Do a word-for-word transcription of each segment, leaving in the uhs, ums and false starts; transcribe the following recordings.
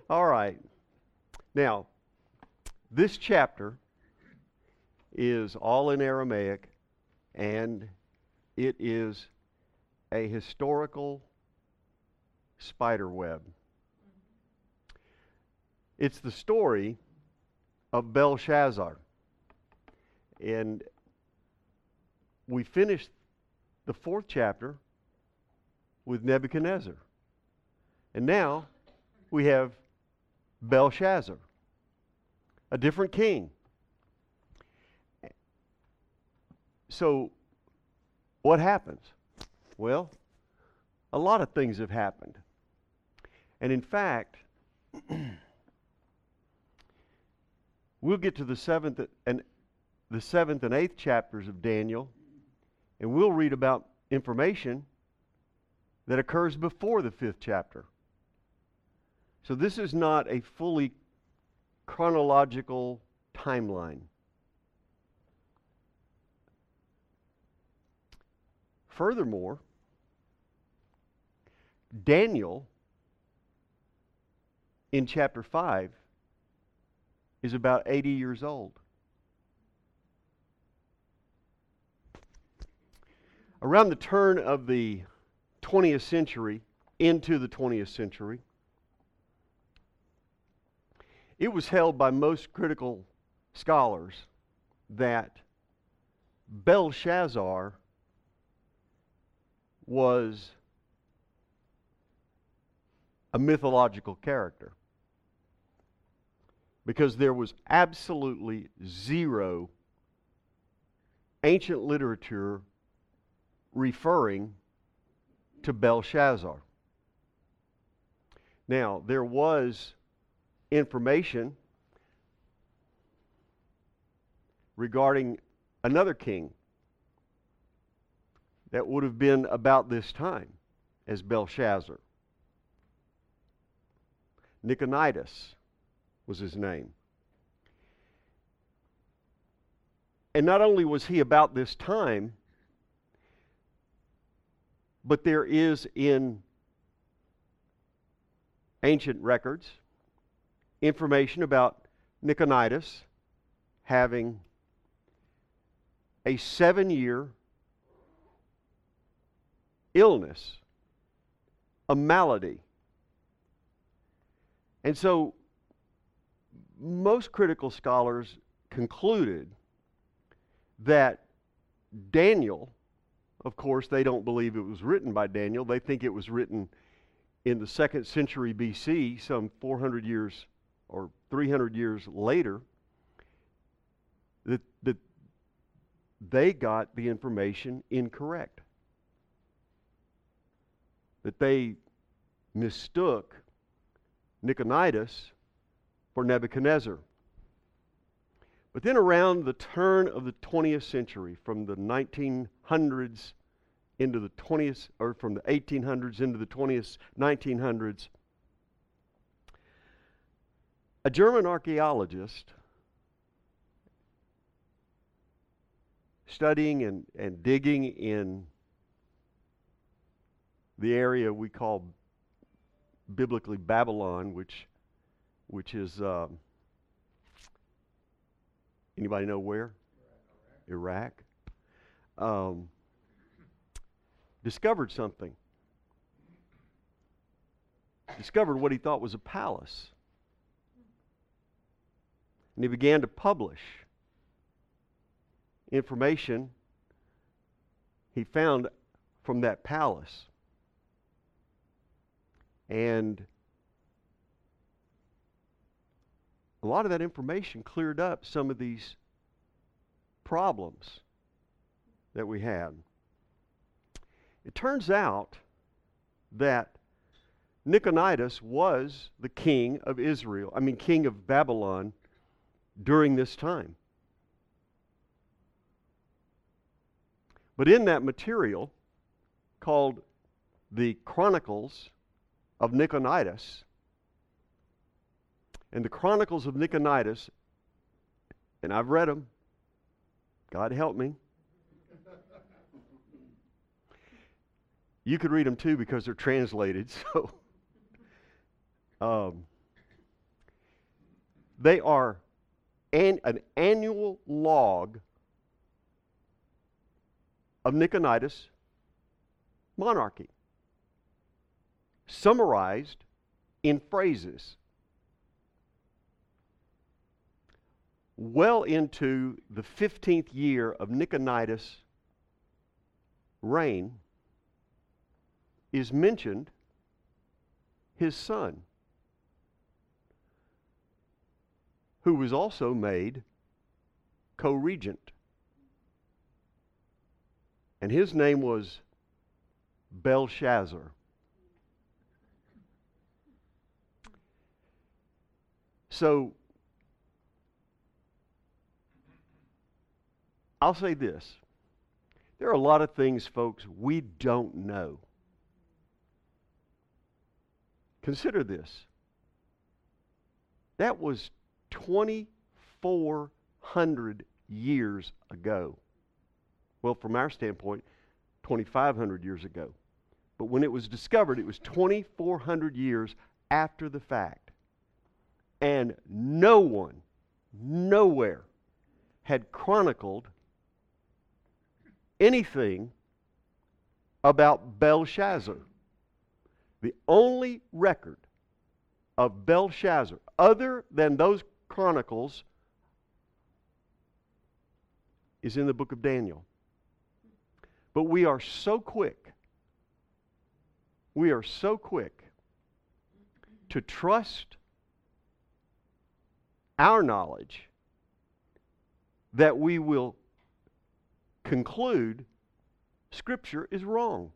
All right. Now, this chapter is all in Aramaic, and it is a historical spider web. It's the story of Belshazzar. And we finished the fourth chapter with Nebuchadnezzar. And now we have Belshazzar, a different king. So, what happens? Well, a lot of things have happened. And in fact, we'll get to the seventh and the seventh and eighth chapters of Daniel, and we'll read about information that occurs before the fifth chapter. So this is not a fully chronological timeline. Furthermore, Daniel in chapter five is about eighty years old. Around the turn of the twentieth century into the twentieth century, it was held by most critical scholars that Belshazzar was a mythological character, because there was absolutely zero ancient literature referring to Belshazzar. Now, there was information regarding another king that would have been about this time as Belshazzar. Niconitis was his name. And not only was he about this time, but there is in ancient records information about Niconitis having a seven-year illness, a malady. And so most critical scholars concluded that Daniel, of course, they don't believe it was written by Daniel. They think it was written in the second century B C, some four hundred years or three hundred years later, that, that they got the information incorrect. That they mistook Niconitis for Nebuchadnezzar. But then around the turn of the twentieth century, from the nineteen hundreds into the twentieth, or from the eighteen hundreds into the twentieth, nineteen hundreds, a German archaeologist studying and, and digging in the area we call biblically Babylon, which which is uh, anybody know where? Iraq. Iraq. Um, discovered something. Discovered what he thought was a palace. And he began to publish information he found from that palace. And a lot of that information cleared up some of these problems that we had. It turns out that Niconitis was the king of Israel, I mean king of Babylon during this time. But in that material called the Chronicles of Niconitis, and the Chronicles of Niconitis, and I've read them, God help me. You could read them too because they're translated. So, um, They are an, an annual log of Nikoinitis monarchy, summarized in phrases. Well into the fifteenth year of Nikoinitis' reign is mentioned his son, who was also made co-regent. And his name was Belshazzar. So, I'll say this. There are a lot of things, folks, we don't know. Consider this. That was twenty-four hundred years ago. Well, from our standpoint, twenty-five hundred years ago. But when it was discovered, it was twenty-four hundred years after the fact. And no one, nowhere, had chronicled anything about Belshazzar. The only record of Belshazzar, other than those chronicles, is in the book of Daniel. But we are so quick, we are so quick to trust our knowledge that we will conclude Scripture is wrong.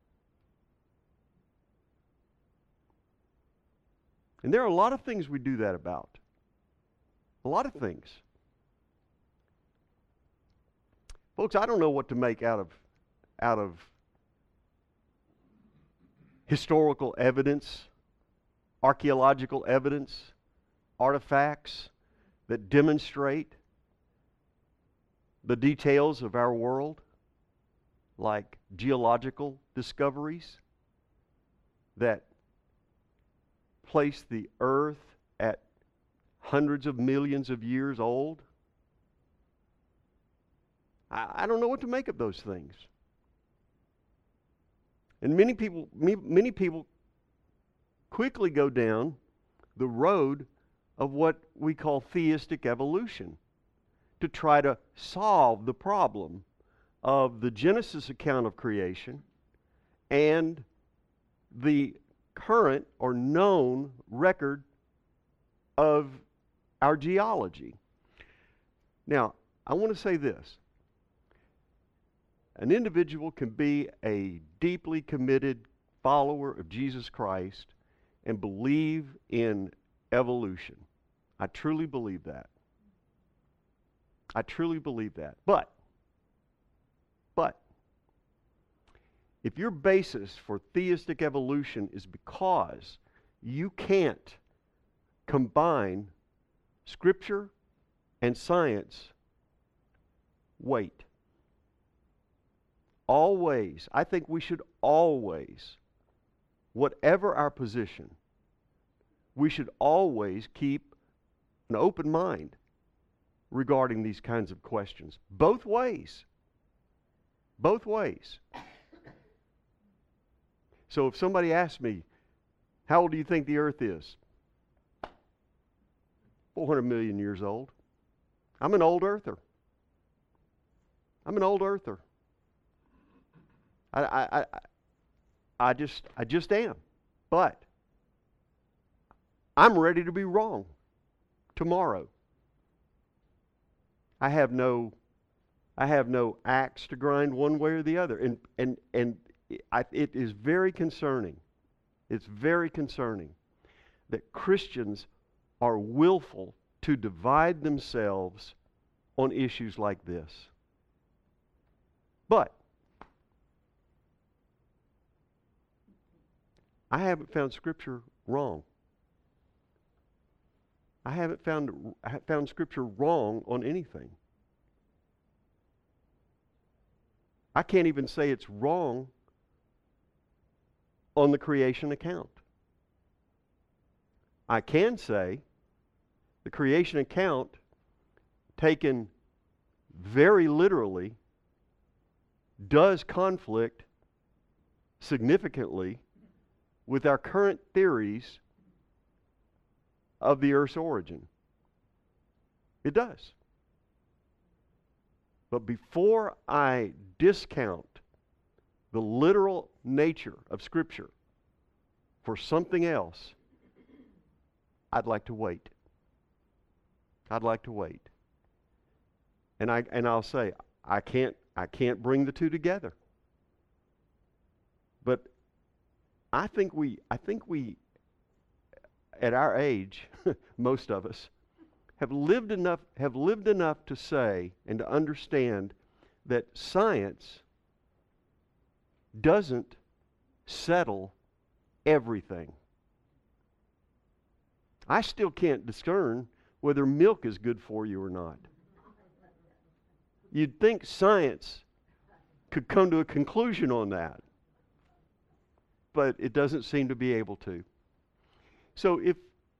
And there are a lot of things we do that about. A lot of things. Folks, I don't know what to make out of out of historical evidence, archaeological evidence, artifacts that demonstrate the details of our world, like geological discoveries that place the earth at hundreds of millions of years old. I, I don't know what to make of those things. And many people, many people quickly go down the road of what we call theistic evolution to try to solve the problem of the Genesis account of creation and the current or known record of our geology. Now, I want to say this. An individual can be a deeply committed follower of Jesus Christ and believe in evolution. I truly believe that. I truly believe that. But, but, if your basis for theistic evolution is because you can't combine Scripture and science, wait. Always, I think we should always, whatever our position, we should always keep an open mind regarding these kinds of questions. Both ways. Both ways. So if somebody asks me, how old do you think the earth is? four hundred million years old. I'm an old earther. I'm an old earther. I, I, I, I just, I just am. But I'm ready to be wrong tomorrow. I have no, I have no axe to grind one way or the other, and and and I, it is very concerning. It's very concerning that Christians are willful to divide themselves on issues like this. But I haven't found Scripture wrong. I haven't found I haven't found Scripture wrong on anything. I can't even say it's wrong on the creation account. I can say the creation account, taken very literally, does conflict significantly with our current theories of the earth's origin. It does. But before I discount the literal nature of Scripture for something else, I'd like to wait. I'd like to wait. And I and I'll say I can't I can't bring the two together. But I think we I think we at our age, most of us, have lived enough have lived enough to say and to understand that science doesn't settle everything. I still can't discern whether milk is good for you or not. You'd think science could come to a conclusion on that, but it doesn't seem to be able to. So if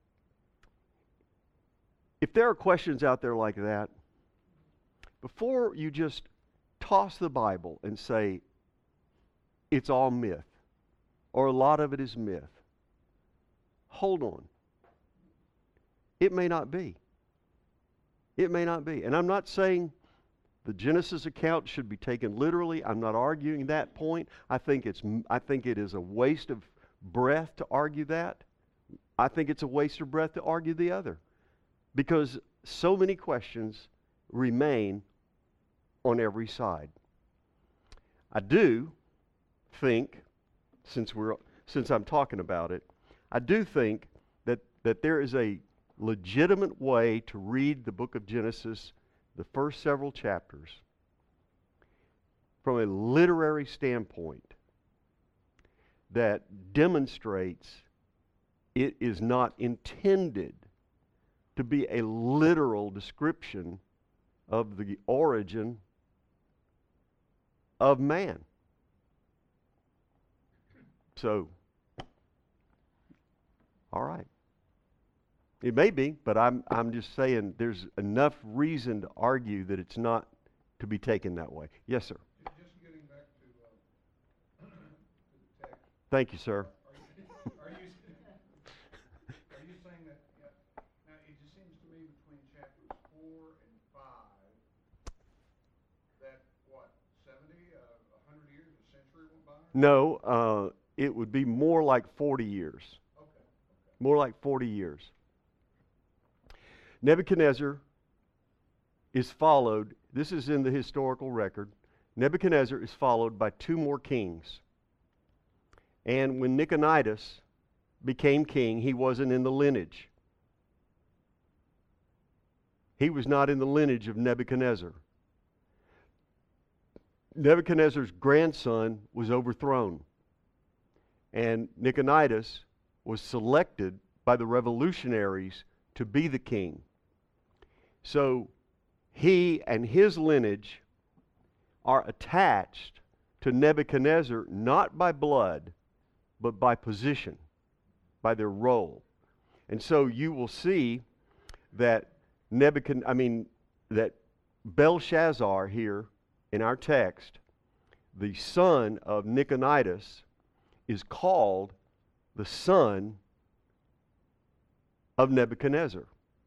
if there are questions out there like that, before you just toss the Bible and say it's all myth, or a lot of it is myth, hold on. It may not be. It may not be. And I'm not saying the Genesis account should be taken literally. I'm not arguing that point. I think it's I think it is a waste of breath to argue that. I think it's a waste of breath to argue the other. Because so many questions remain on every side. I do think, since we're since I'm talking about it, I do think that, that there is a legitimate way to read the book of Genesis, the first several chapters, from a literary standpoint that demonstrates it is not intended to be a literal description of the origin of man. So, all right. It may be, but I'm I'm just saying there's enough reason to argue that it's not to be taken that way. Yes, sir. Just getting back to, uh, to the text. Thank you, sir. Are you, are you, are you saying that, yeah, now it just seems to me between chapters four and five that, what, seventy, uh, one hundred years, a century went by? No, uh, it would be more like forty years. Okay, okay. More like forty years. Nebuchadnezzar is followed, this is in the historical record, Nebuchadnezzar is followed by two more kings. And when Nabonidus became king, he wasn't in the lineage. He was not in the lineage of Nebuchadnezzar. Nebuchadnezzar's grandson was overthrown. And Nabonidus was selected by the revolutionaries to be the king. So he and his lineage are attached to Nebuchadnezzar not by blood, but by position, by their role. And so you will see that Nebuchadnezzar, I mean, that Belshazzar here in our text, the son of Nabonidus, is called the son of Nebuchadnezzar.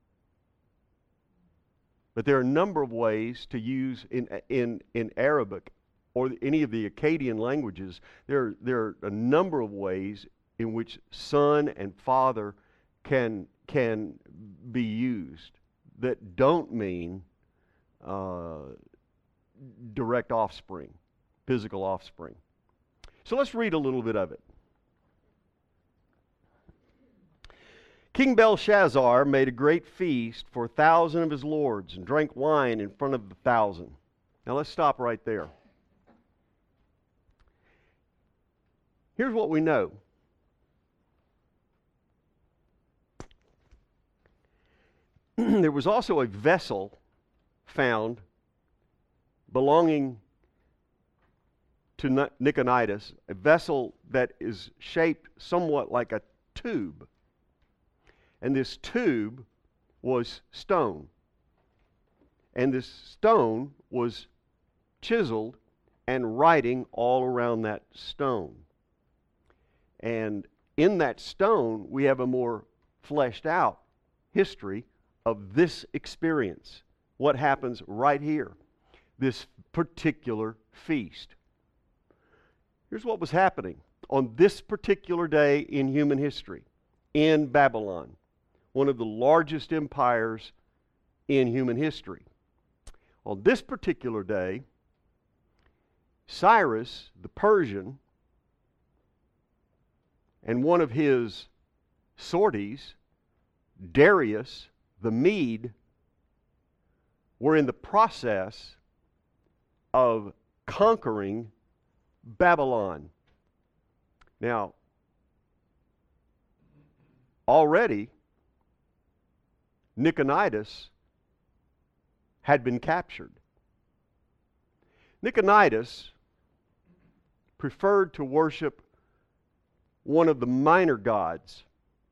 But there are a number of ways to use in in in Arabic or any of the Akkadian languages. There there are a number of ways in which son and father can can be used that don't mean uh, direct offspring, physical offspring. So let's read a little bit of it. King Belshazzar made a great feast for a thousand of his lords and drank wine in front of the thousand. Now let's stop right there. Here's what we know. There was also a vessel found belonging to Nabonidus, a vessel that is shaped somewhat like a tube. And this tube was stone. And this stone was chiseled and writing all around that stone. And in that stone, we have a more fleshed out history of this experience. What happens right here, this particular feast. Here's what was happening on this particular day in human history in Babylon, one of the largest empires in human history. On this particular day, Cyrus the Persian and one of his sorties, Darius the Mede, were in the process of conquering Babylon. Now, already, Nabonidus had been captured. Nabonidus preferred to worship one of the minor gods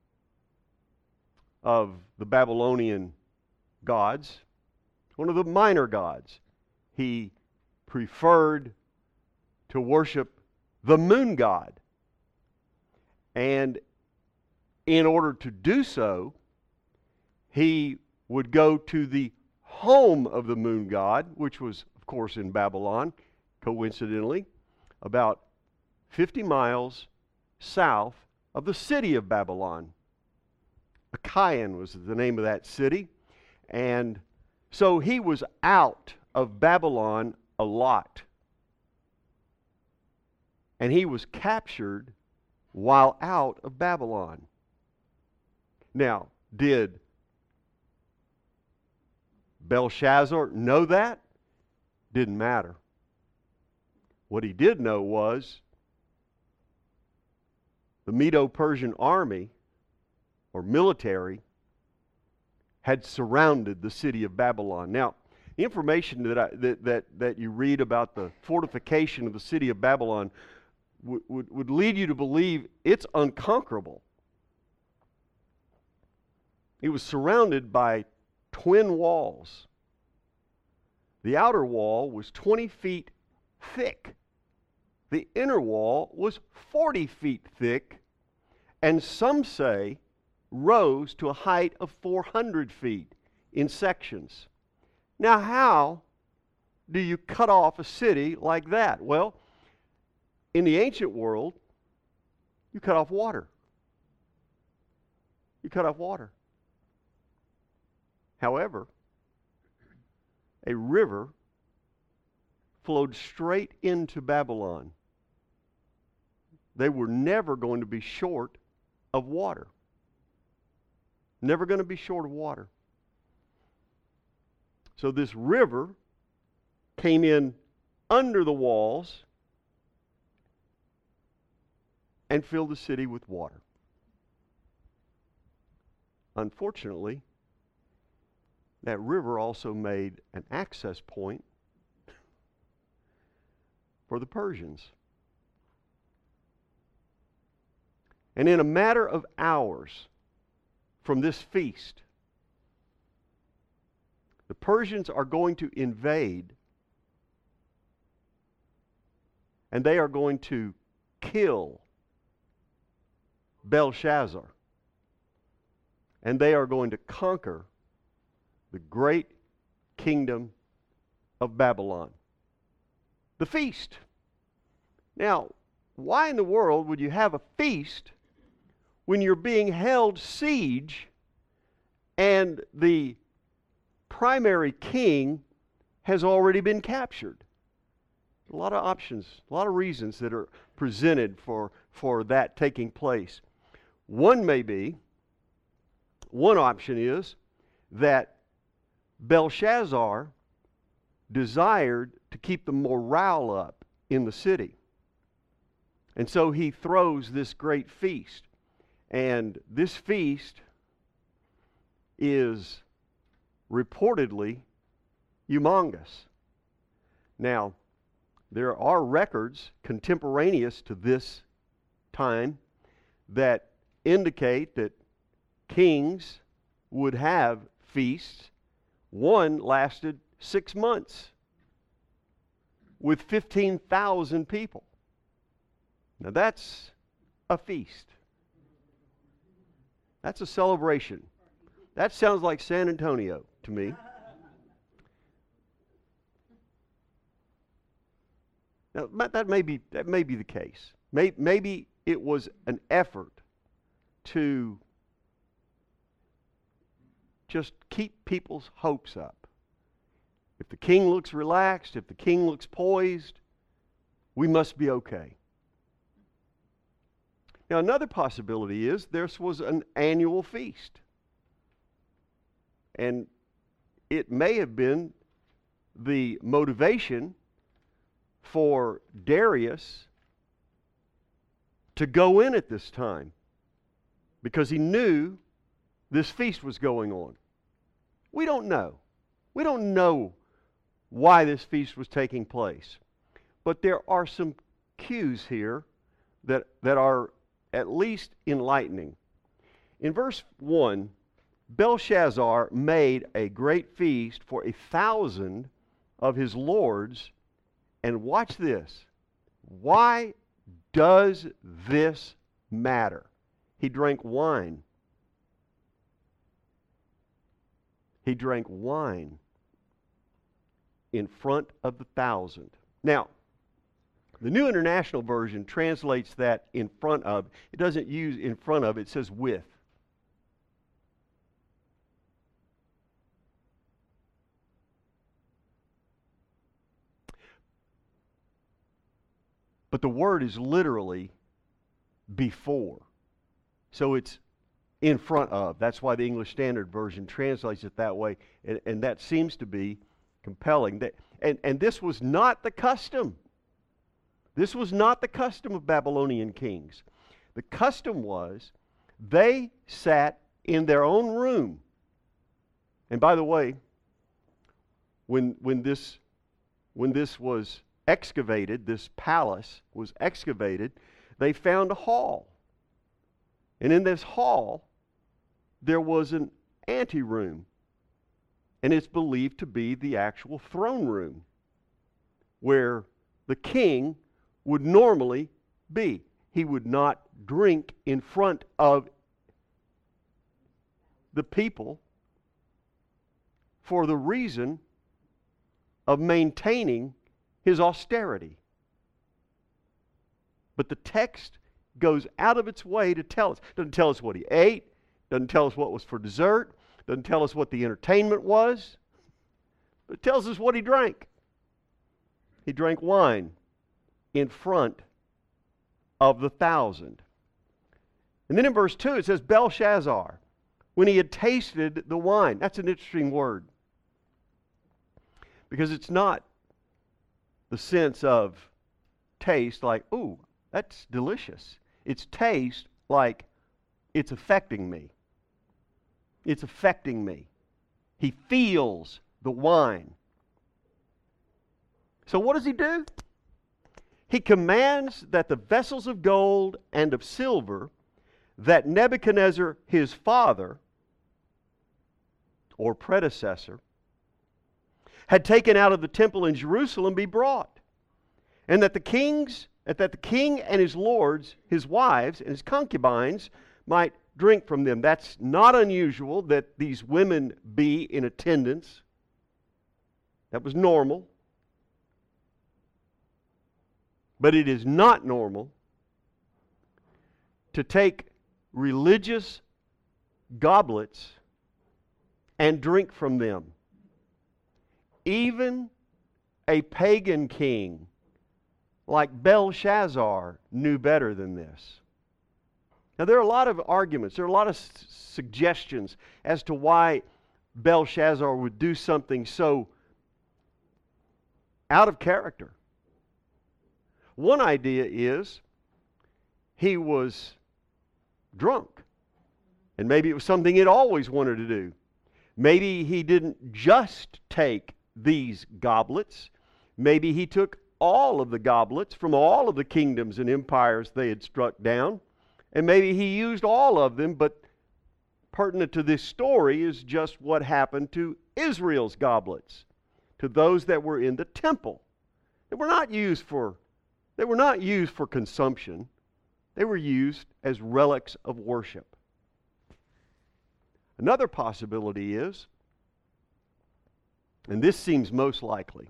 of the Babylonian gods, one of the minor gods. He preferred to worship the moon god. And in order to do so, he would go to the home of the moon god, which was, of course, in Babylon, coincidentally, about fifty miles south of the city of Babylon. Achaia was the name of that city. And so he was out of Babylon a lot. And he was captured while out of Babylon. Now, did Belshazzar know that? Didn't matter. What he did know was the Medo-Persian army, or military, had surrounded the city of Babylon. Now, the information that, I, that, that, that you read about the fortification of the city of Babylon would, would, would lead you to believe it's unconquerable. It was surrounded by twin walls. The outer wall was twenty feet thick. The inner wall was forty feet thick, and some say rose to a height of four hundred feet in sections. Now, how do you cut off a city like that? Well, in the ancient world, you cut off water. You cut off water. However, a river flowed straight into Babylon. They were never going to be short of water. Never going to be short of water. So this river came in under the walls and filled the city with water. Unfortunately, that river also made an access point for the Persians. And in a matter of hours from this feast, the Persians are going to invade, and they are going to kill Belshazzar, and they are going to conquer the great kingdom of Babylon. The feast. Now, why in the world would you have a feast when you're being held siege and the primary king has already been captured? A lot of options, a lot of reasons that are presented for, for that taking place. One may be, one option is that Belshazzar desired to keep the morale up in the city. And so he throws this great feast. And this feast is reportedly humongous. Now, there are records contemporaneous to this time that indicate that kings would have feasts, one lasted six months with fifteen thousand people. Now that's a feast. That's a celebration. That sounds like San Antonio to me. Now, that may be, that may be the case. Maybe, maybe it was an effort to just keep people's hopes up. If the king looks relaxed, if the king looks poised, we must be okay. Now, another possibility is this was an annual feast. And it may have been the motivation for Darius to go in at this time because he knew this feast was going on. We don't know. We don't know why this feast was taking place. But there are some cues here that, that are at least enlightening. In verse one, Belshazzar made a great feast for a thousand of his lords. And watch this. Why does this matter? He drank wine. He drank wine in front of the thousand. Now, the New International Version translates that in front of. It doesn't use in front of, it says with. But the word is literally before. So it's in front of. That's why the English Standard Version translates it that way. And, and that seems to be compelling. That, and, and this was not the custom. This was not the custom of Babylonian kings. The custom was they sat in their own room. And by the way, when, when, this, when this was excavated, this palace was excavated, they found a hall. And in this hall, there was an anteroom. And it's believed to be the actual throne room where the king would normally be. He would not drink in front of the people for the reason of maintaining his austerity. But the text goes out of its way to tell us. Doesn't tell us what he ate, doesn't tell us what was for dessert, doesn't tell us what the entertainment was, but it tells us what he drank. He drank wine in front of the thousand. And then in verse two it says, Belshazzar, when he had tasted the wine. That's an interesting word, because it's not the sense of taste like, ooh, that's delicious. It's taste like it's affecting me. It's affecting me. He feels the wine. So what does he do? He commands that the vessels of gold and of silver that Nebuchadnezzar, his father, or predecessor, had taken out of the temple in Jerusalem be brought, and that the kings, that the king and his lords, his wives, and his concubines might drink from them. That's not unusual that these women be in attendance. That was normal. But it is not normal to take religious goblets and drink from them. Even a pagan king like Belshazzar knew better than this. Now, there are a lot of arguments, there are a lot of s- suggestions as to why Belshazzar would do something so out of character. One idea is he was drunk, and maybe it was something he'd always wanted to do. Maybe he didn't just take these goblets. Maybe he took all of the goblets from all of the kingdoms and empires they had struck down, and maybe he used all of them, but pertinent to this story is just what happened to Israel's goblets, to those that were in the temple. They were not used for, they were not used for consumption. They were used as relics of worship. Another possibility is, and this seems most likely,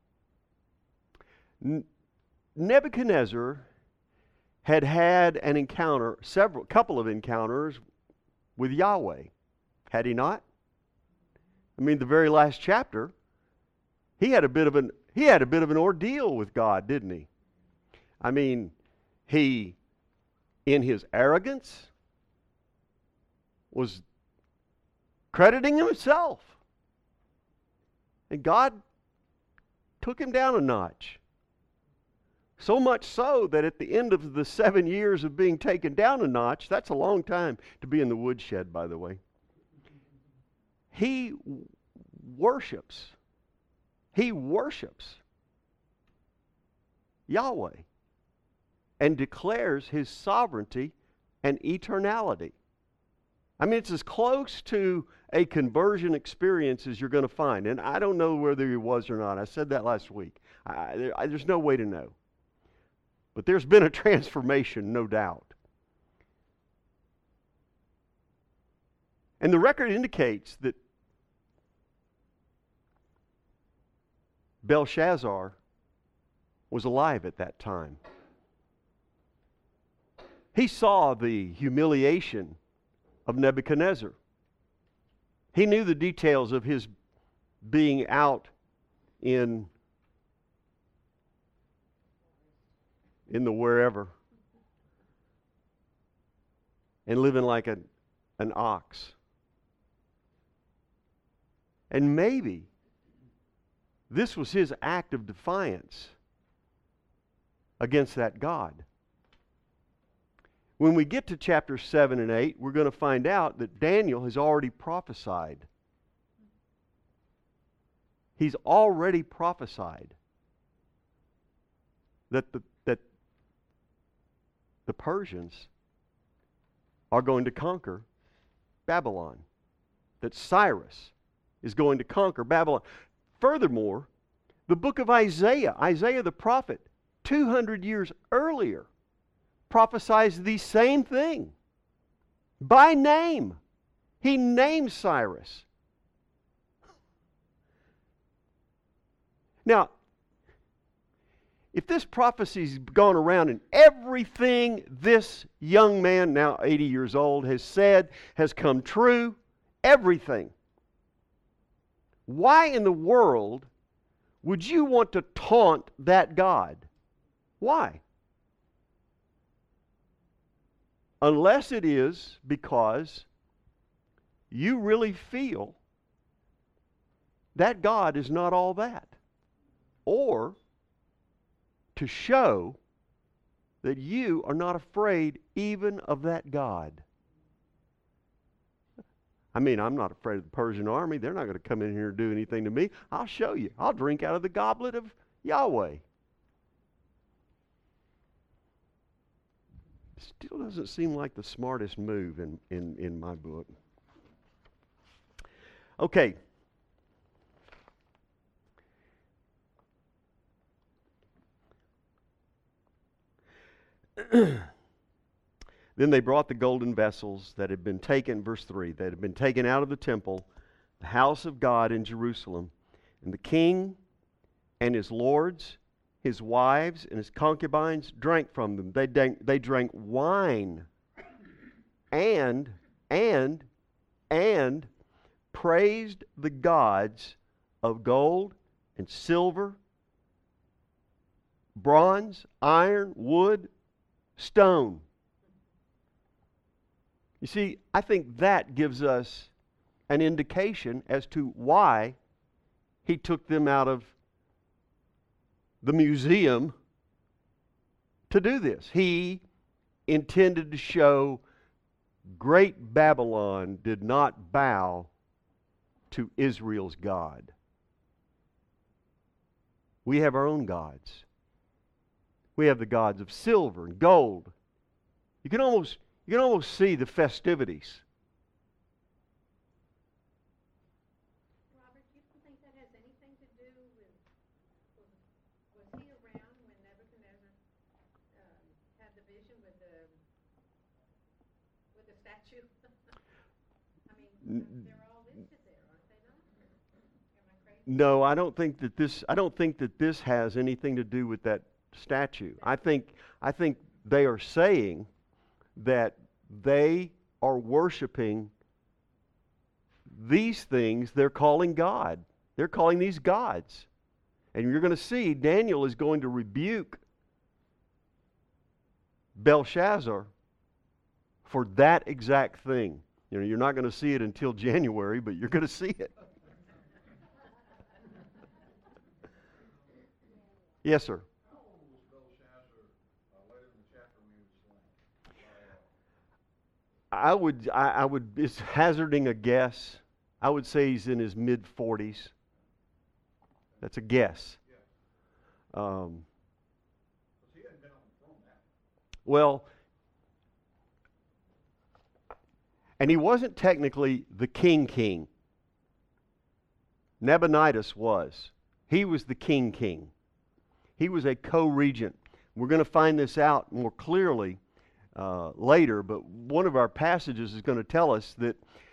Nebuchadnezzar had had an encounter, several, couple of encounters with Yahweh, had he not? I mean, the very last chapter, he had a bit of an he had a bit of an ordeal with God, didn't he? I mean, he, in his arrogance, was crediting himself, and God took him down a notch. So much so that at the end of the seven years of being taken down a notch, that's a long time to be in the woodshed, by the way, he worships. He worships Yahweh and declares His sovereignty and eternality. I mean, it's as close to a conversion experience as you're going to find. And I don't know whether he was or not. I said that last week. I, there, I, there's no way to know. But there's been a transformation, no doubt. And the record indicates that Belshazzar was alive at that time. He saw the humiliation of Nebuchadnezzar. He knew the details of his being out in in the wherever and living like a, an ox. And maybe this was his act of defiance against that God. When we get to chapter seven and eight, we're going to find out that Daniel has already prophesied. He's already prophesied that the, that the Persians are going to conquer Babylon, that Cyrus is going to conquer Babylon. Furthermore, the book of Isaiah, Isaiah the prophet, two hundred years earlier, prophesies the same thing by name. He names Cyrus. Now, if this prophecy's gone around and everything this young man, now eighty years old, has said has come true, everything, why in the world would you want to taunt that God? Why? Unless it is because you really feel that God is not all that. Or to show that you are not afraid even of that God. I mean, I'm not afraid of the Persian army. They're not going to come in here and do anything to me. I'll show you. I'll drink out of the goblet of Yahweh. Still doesn't seem like the smartest move in, in, in my book. Okay. Then they brought the golden vessels that had been taken, verse three, that had been taken out of the temple, the house of God in Jerusalem. And the king and his lords, his wives, and his concubines drank from them. They drank, they drank wine and, and, and praised the gods of gold and silver, bronze, iron, wood, stone. You see, I think that gives us an indication as to why he took them out of the museum to do this. He intended to show great Babylon did not bow to Israel's God. We have our own gods. We have the gods of silver and gold. You can almost, you can almost see the festivities Was he around when Nebuchadnezzar um, had the vision with the with the statue? I mean, N- they're all listed there, aren't they not? Am I crazy? No, I don't think that this I don't think that this has anything to do with that statue. I think I think they are saying that they are worshiping these things they're calling God. They're calling these gods. And you're going to see Daniel is going to rebuke Belshazzar for that exact thing. You know, you're not going to see it until January, but you're going to see it. Yes, sir. How old was Belshazzar uh, later in the chapter when he was slain? By, uh, I would, I, I would, it's hazarding a guess. I would say he's in his mid forties. That's a guess. yeah. Um, Because he hadn't been on the throne that long. well, and he wasn't technically the king king. Nabonidus was. He was the king king. He was a co-regent. We're going to find this out more clearly uh, later, but one of our passages is going to tell us that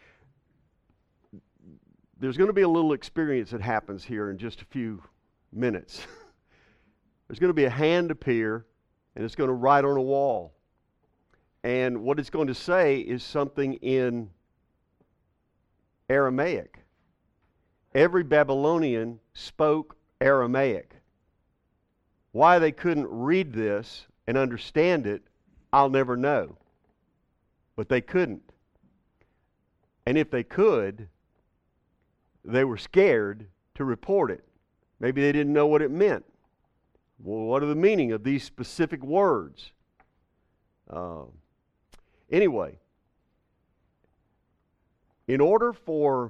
there's going to be a little experience that happens here in just a few minutes. There's going to be a hand appear, and it's going to write on a wall. And what it's going to say is something in Aramaic. Every Babylonian spoke Aramaic. Why they couldn't read this and understand it, I'll never know. But they couldn't. And if they could, they were scared to report it. Maybe they didn't know what it meant. Well, what are the meaning of these specific words? Uh, anyway, in order for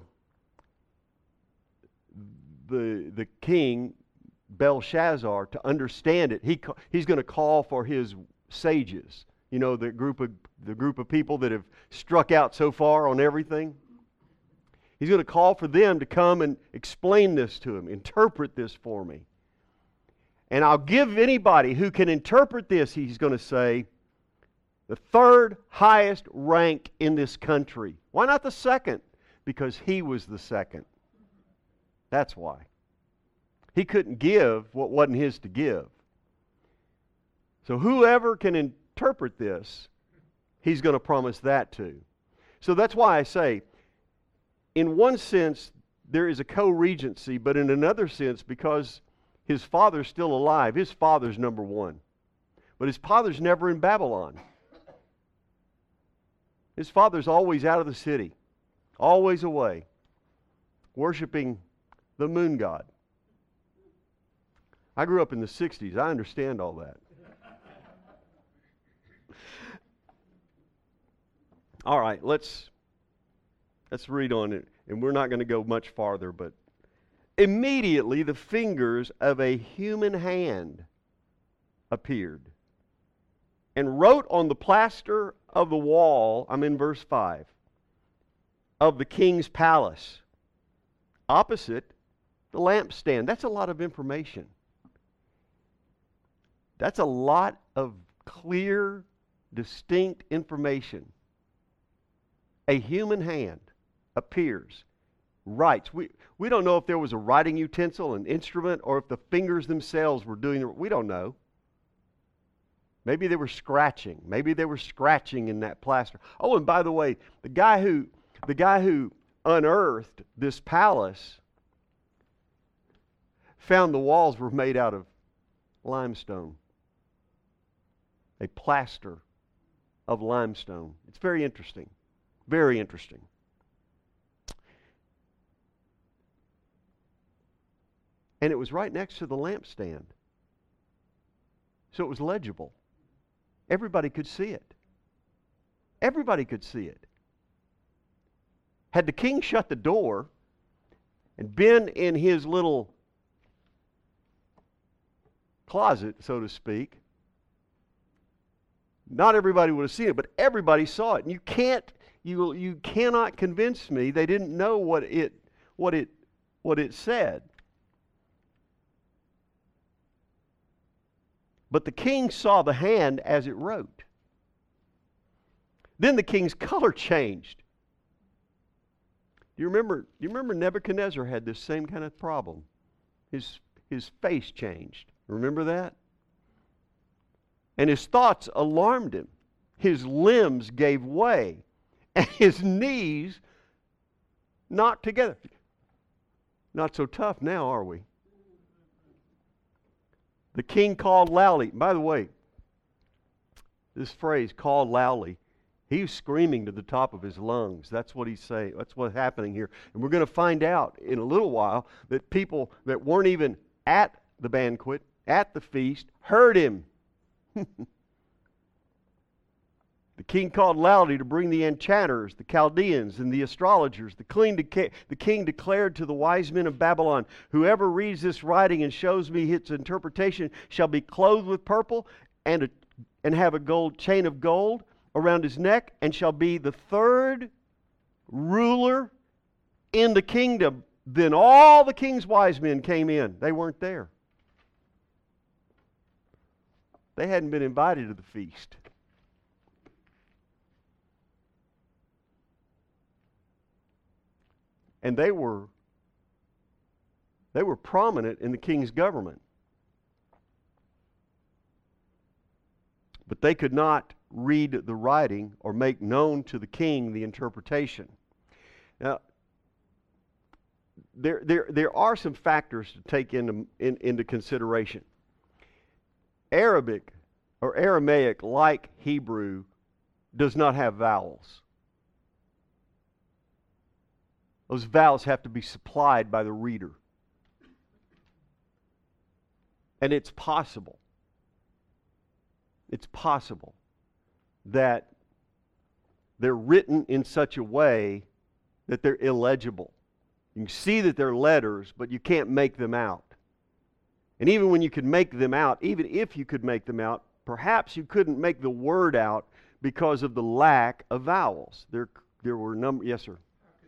the the king Belshazzar to understand it, he he's going to call for his sages. You know, the group of the group of people that have struck out so far on everything. He's going to call for them to come and explain this to him, interpret this for me. And I'll give anybody who can interpret this, he's going to say, the third highest rank in this country. Why not the second? Because he was the second. That's why. He couldn't give what wasn't his to give. So whoever can interpret this, he's going to promise that to. So that's why I say, in one sense, there is a co-regency, but in another sense, because his father's still alive, his father's number one. But his father's never in Babylon. His father's always out of the city, always away, worshiping the moon god. I grew up in the sixties. I understand all that. All right, let's let's read on it, and we're not going to go much farther, but immediately the fingers of a human hand appeared and wrote on the plaster of the wall, I'm in verse five, of the king's palace, opposite the lampstand. That's a lot of information. That's a lot of clear, distinct information. A human hand appears, writes. We, we don't know if there was a writing utensil, an instrument, or if the fingers themselves were doing it. We don't know. Maybe they were scratching. Maybe they were scratching in that plaster. Oh, and by the way, the guy who the guy who unearthed this palace found the walls were made out of limestone. A plaster of limestone. It's very interesting. Very interesting. And it was right next to the lampstand. So it was legible. Everybody could see it. Everybody could see it. Had the king shut the door and been in his little closet, so to speak, not everybody would have seen it, but everybody saw it. And you can't, you you cannot convince me they didn't know what it what it what it said. But the king saw the hand as it wrote. Then the king's color changed. Do you remember, do you remember Nebuchadnezzar had this same kind of problem? His, his face changed. Remember that? And his thoughts alarmed him. His limbs gave way. And his knees knocked together. Not so tough now, are we? The king called loudly. By the way, this phrase, called loudly, he was screaming to the top of his lungs. That's what he's saying. That's what's happening here. And we're going to find out in a little while that people that weren't even at the banquet, at the feast, heard him. The king called loudly to bring the enchanters, the Chaldeans, and the astrologers. The king, deca- the king declared to the wise men of Babylon, whoever reads this writing and shows me its interpretation shall be clothed with purple and, a, and have a gold chain of gold around his neck, and shall be the third ruler in the kingdom. Then all the king's wise men came in. They weren't there. They hadn't been invited to the feast. And they were they were prominent in the king's government. But they could not read the writing or make known to the king the interpretation. Now, there, there, there are some factors to take into, in, into consideration. Arabic or Aramaic, like Hebrew, does not have vowels. Those vowels have to be supplied by the reader. And it's possible, it's possible that they're written in such a way that they're illegible. You can see that they're letters, but you can't make them out. And even when you could make them out, even if you could make them out, perhaps you couldn't make the word out because of the lack of vowels. There, there were number. Yes, sir.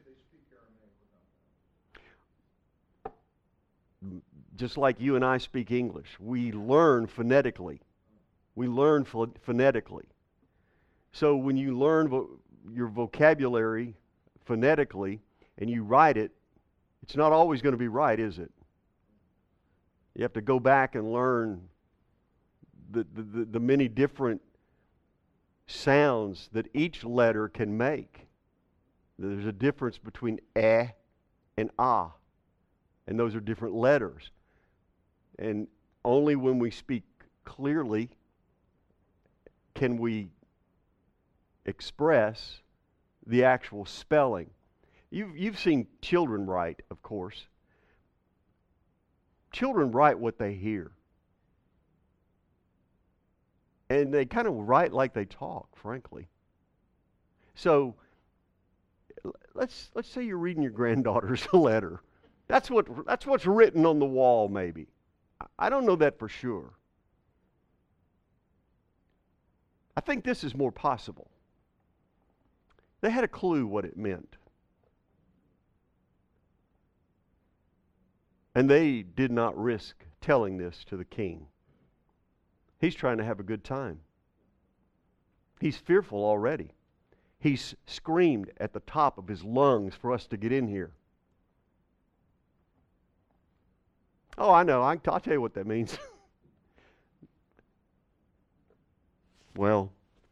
Just like you and I speak English, we learn phonetically. We learn ph- phonetically. So when you learn vo- your vocabulary phonetically and you write it, it's not always going to be right, is it? You have to go back and learn the, the, the, the many different sounds that each letter can make. There's a difference between eh and ah, and those are different letters. And only when we speak clearly can we express the actual spelling. You've, you've seen children write, of course. Children write what they hear. And they kind of write like they talk, frankly. So let's let's say you're reading your granddaughter's letter. That's what that's what's written on the wall, maybe. I don't know that for sure. I think this is more possible. They had a clue what it meant. And they did not risk telling this to the king. He's trying to have a good time. He's fearful already. He's screamed at the top of his lungs for us to get in here. Oh, I know. I, I'll tell you what that means. Well,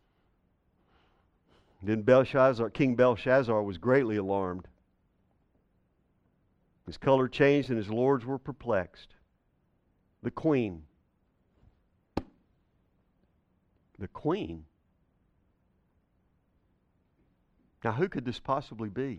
then Belshazzar, King Belshazzar was greatly alarmed. His color changed and his lords were perplexed. The queen. The queen? Now, who could this possibly be?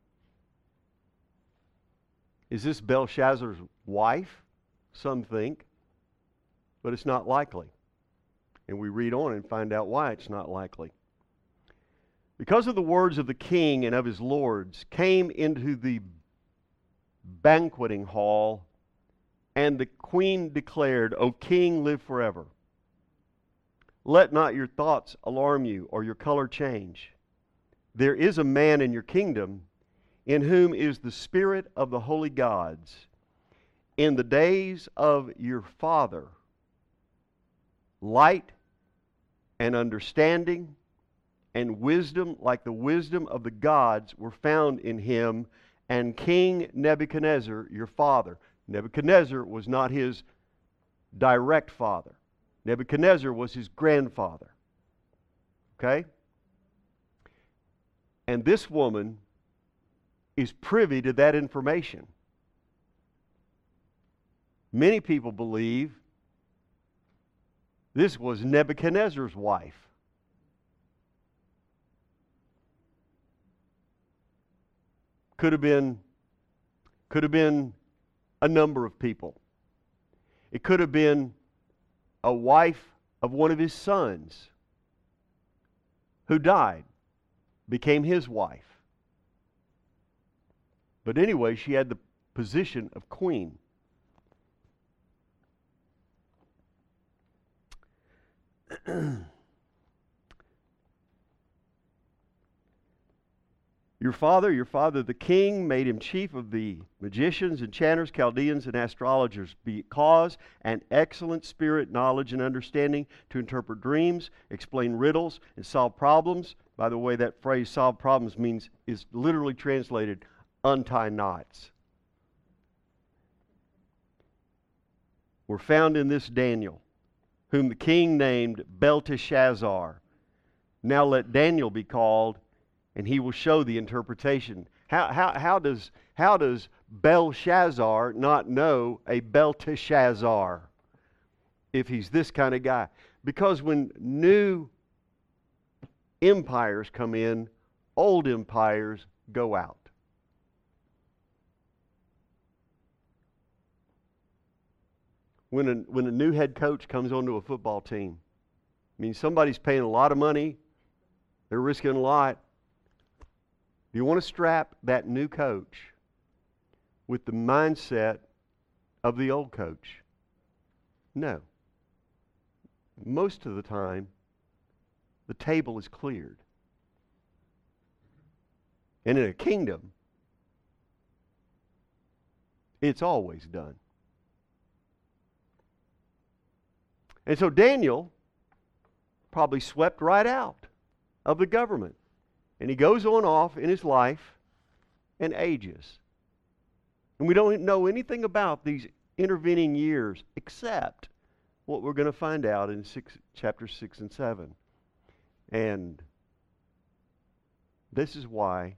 Is this Belshazzar's wife? Some think. But it's not likely. And we read on and find out why it's not likely. Because of the words of the king and of his lords came into the banqueting hall, and the queen declared, O king, live forever. Let not your thoughts alarm you or your color change. There is a man in your kingdom in whom is the spirit of the holy gods. In the days of your father, light and understanding and wisdom like the wisdom of the gods were found in him and King Nebuchadnezzar, your father. Nebuchadnezzar was not his direct father. Nebuchadnezzar was his grandfather. Okay? And this woman is privy to that information. Many people believe this was Nebuchadnezzar's wife. Could have been, could have been a number of people. It could have been a wife of one of his sons who died, became his wife. But anyway, she had the position of queen. Your father, your father the king, made him chief of the magicians, enchanters, Chaldeans, and astrologers, because an excellent spirit, knowledge, and understanding to interpret dreams, explain riddles, and solve problems. By the way, that phrase solve problems means is literally translated untie knots. Were found in this Daniel, whom the king named Belteshazzar. Now let Daniel be called, and he will show the interpretation. How, how, how, does, how does Belshazzar not know a Belteshazzar if he's this kind of guy? Because when new empires come in, old empires go out. When a, when a new head coach comes onto a football team, I mean, somebody's paying a lot of money, they're risking a lot. Do you want to strap that new coach with the mindset of the old coach? No. Most of the time, the table is cleared. And in a kingdom, it's always done. And so Daniel probably swept right out of the government. And he goes on off in his life and ages. And we don't know anything about these intervening years except what we're going to find out in six, chapters six and seven. And this is why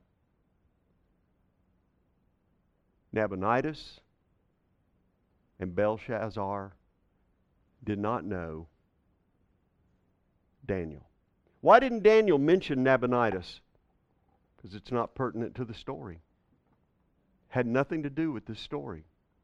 Nabonidus and Belshazzar did not know Daniel. Why didn't Daniel mention Nabonidus? Because it's not pertinent to the story. Had nothing to do with this story.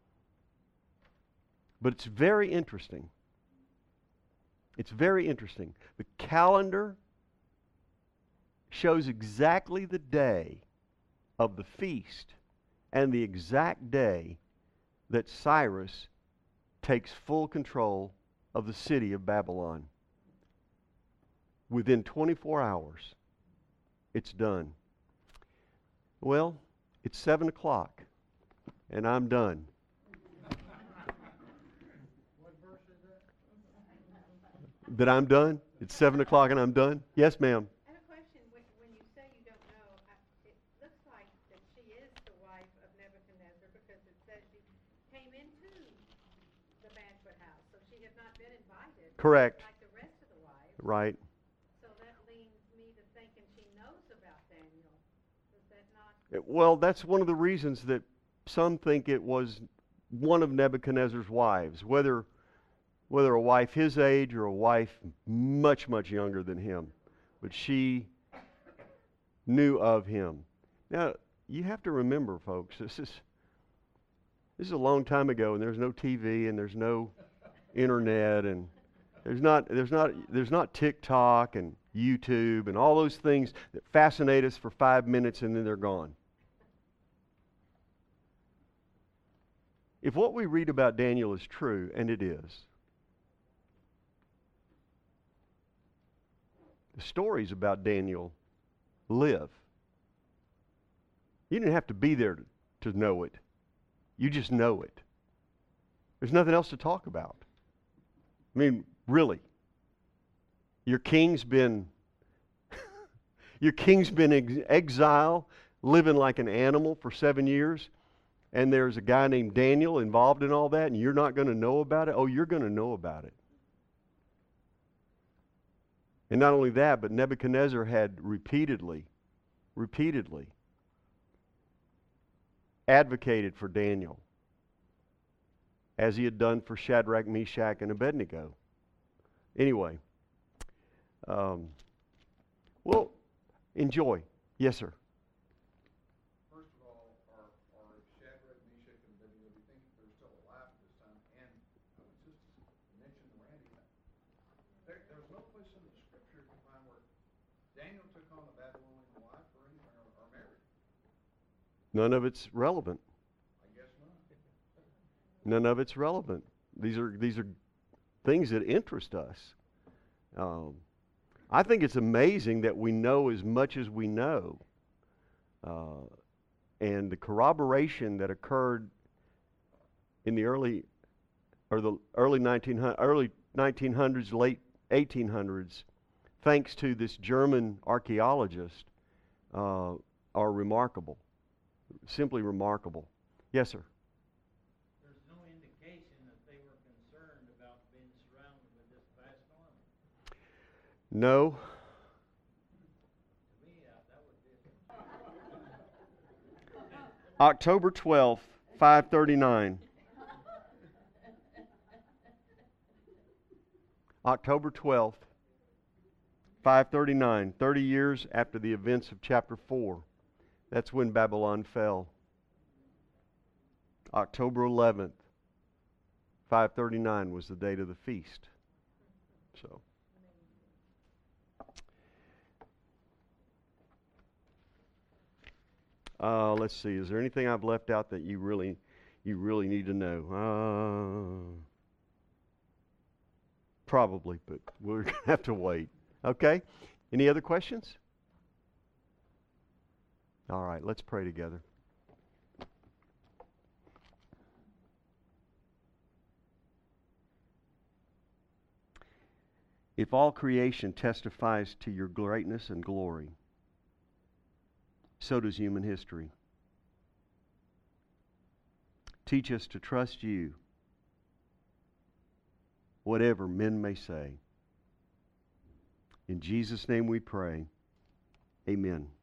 But it's very interesting. It's very interesting. The calendar shows exactly the day of the feast and the exact day that Cyrus takes full control of the city of Babylon. Within twenty-four hours, it's done. Well, it's seven o'clock, and I'm done. What verse is that? That I'm done? It's seven o'clock and I'm done? Yes, ma'am. I have a question. When, when you say you don't know, I, it looks like that she is the wife of Nebuchadnezzar because it says she came into the banquet house, so she had not been invited. Correct. Like the rest of the wives. Right. So that leads me to thinking she knows about Daniel. Is that not? Well, that's one of the reasons that some think it was one of Nebuchadnezzar's wives, whether whether a wife his age or a wife much, much younger than him. But she knew of him. Now, you have to remember, folks, this is this is a long time ago, and there's no T V and there's no internet, and there's not there's not there's not TikTok and YouTube and all those things that fascinate us for five minutes and then they're gone. If what we read about Daniel is true, and it is, the stories about Daniel live. You didn't have to be there to, to know it. You just know it. There's nothing else to talk about. I mean, really. Your king's been your king's been in exile, living like an animal for seven years, and there's a guy named Daniel involved in all that, and you're not going to know about it? Oh, you're going to know about it. And not only that, but Nebuchadnezzar had repeatedly, repeatedly advocated for Daniel, as he had done for Shadrach, Meshach, and Abednego. Anyway, um, well, enjoy. Yes, sir. First of all, are, are Shadrach, Meshach, and Abednego, do you think they're still alive at this time? And I would just mention Randy, there, there's no place in the scripture you can find where Daniel took on a Babylonian wife or anything, or, or married. None of it's relevant. I guess not. None of it's relevant. These are these are things that interest us. Um, I think it's amazing that we know as much as we know, uh, and the corroboration that occurred in the early or the early nineteen early nineteen hundreds, late eighteen hundreds, thanks to this German archaeologist, uh, are remarkable. Simply remarkable. Yes, sir. There's no indication that they were concerned about being surrounded with this vast army. No. To me, uh, that would be October twelfth, five thirty-nine. October twelfth, five thirty-nine, thirty years after the events of chapter four. That's when Babylon fell. October eleventh, five thirty-nine was the date of the feast. So, uh, let's see. Is there anything I've left out that you really, you really need to know? Uh, probably, but we're gonna have to wait. Okay. Any other questions? All right, let's pray together. If all creation testifies to your greatness and glory, so does human history. Teach us to trust you, whatever men may say. In Jesus' name we pray. Amen.